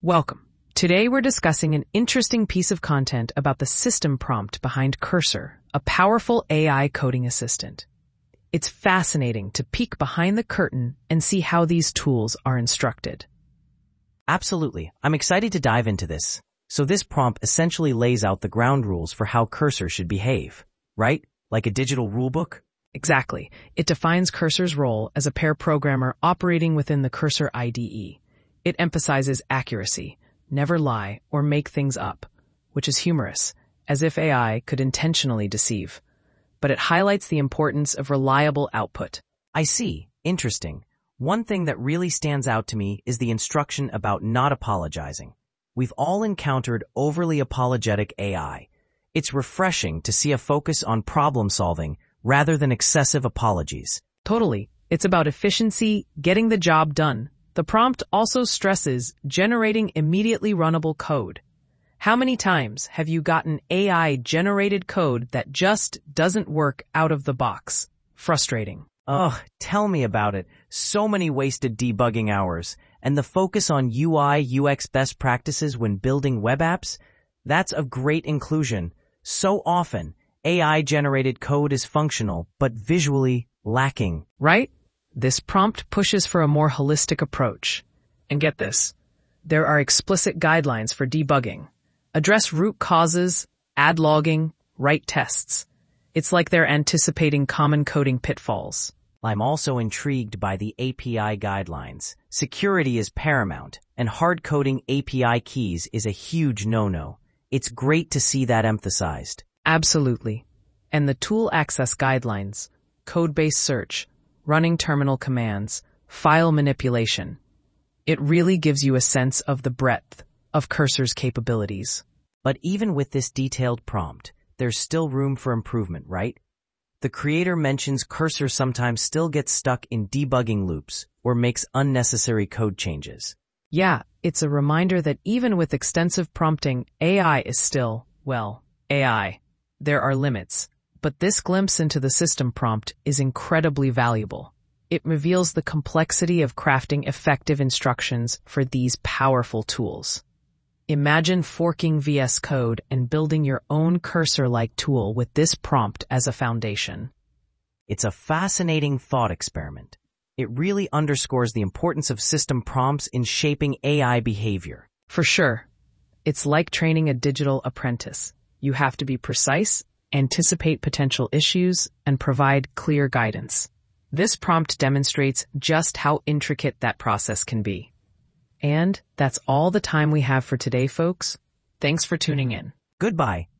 Welcome. Today we're discussing an interesting piece of content about the system prompt behind Cursor, a powerful AI coding assistant. It's fascinating to peek behind the curtain and see how these tools are instructed. Absolutely. I'm excited to dive into this. So this prompt essentially lays out the ground rules for how Cursor should behave, right? Like a digital rulebook? Exactly. It defines Cursor's role as a pair programmer operating within the Cursor IDE. It emphasizes accuracy, never lie or make things up, which is humorous, as if AI could intentionally deceive. But it highlights the importance of reliable output. I see. Interesting. One thing that really stands out to me is the instruction about not apologizing. We've all encountered overly apologetic AI. It's refreshing to see a focus on problem solving rather than excessive apologies. Totally. It's about efficiency, getting the job done. The prompt also stresses generating immediately runnable code. How many times have you gotten AI-generated code that just doesn't work out of the box? Frustrating. Ugh, tell me about it. So many wasted debugging hours. And the focus on UI/UX best practices when building web apps? That's a great inclusion. So often, AI-generated code is functional, but visually lacking. Right? This prompt pushes for a more holistic approach. And get this, there are explicit guidelines for debugging. Address root causes, add logging, write tests. It's like they're anticipating common coding pitfalls. I'm also intrigued by the API guidelines. Security is paramount, and hard-coding API keys is a huge no-no. It's great to see that emphasized. Absolutely. And the tool access guidelines, code-based search, running terminal commands, file manipulation. It really gives you a sense of the breadth of Cursor's capabilities. But even with this detailed prompt, there's still room for improvement, right? The creator mentions Cursor sometimes still gets stuck in debugging loops or makes unnecessary code changes. Yeah, it's a reminder that even with extensive prompting, AI is still, well, AI. There are limits. But this glimpse into the system prompt is incredibly valuable. It reveals the complexity of crafting effective instructions for these powerful tools. Imagine forking VS Code and building your own Cursor-like tool with this prompt as a foundation. It's a fascinating thought experiment. It really underscores the importance of system prompts in shaping AI behavior. For sure. It's like training a digital apprentice. You have to be precise, anticipate potential issues, and provide clear guidance. This prompt demonstrates just how intricate that process can be. And that's all the time we have for today, folks. Thanks for tuning in. Goodbye.